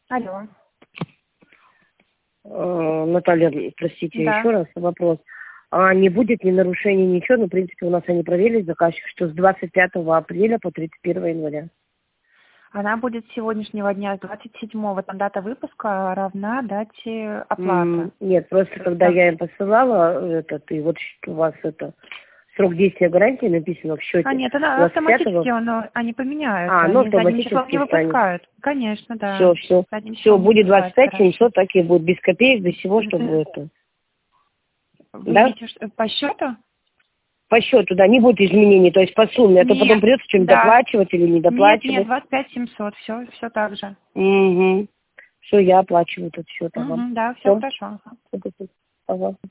Алло. Наталья, простите, Да. еще раз вопрос. А не будет ни нарушений, ничего? Ну, в принципе, у нас они проверили, заказчик, что с 25 апреля по 31 января. Она будет с сегодняшнего дня, с 27-го. Там дата выпуска равна дате оплаты. Нет, просто когда Да. я им посылала этот, и вот у вас это срок действия гарантии написано в счете. А нет, она 25-го. автоматически они поменяют. Ну Они задним автоматически числом не станет. выпускают. Конечно, да. Все, Задним все, числом не будет выпускают 25, гарантию. 700, так и будет, без копеек, без всего, чтобы это. Вы Да? имеете по счету? По счету, да, не будет изменений, то есть по сумме, а то потом придется что-нибудь да. доплачивать или не Нет, доплачивать. 25 700, все так же. Угу. Все, я оплачиваю этот счет, ага. Да, все Все. хорошо. Ага.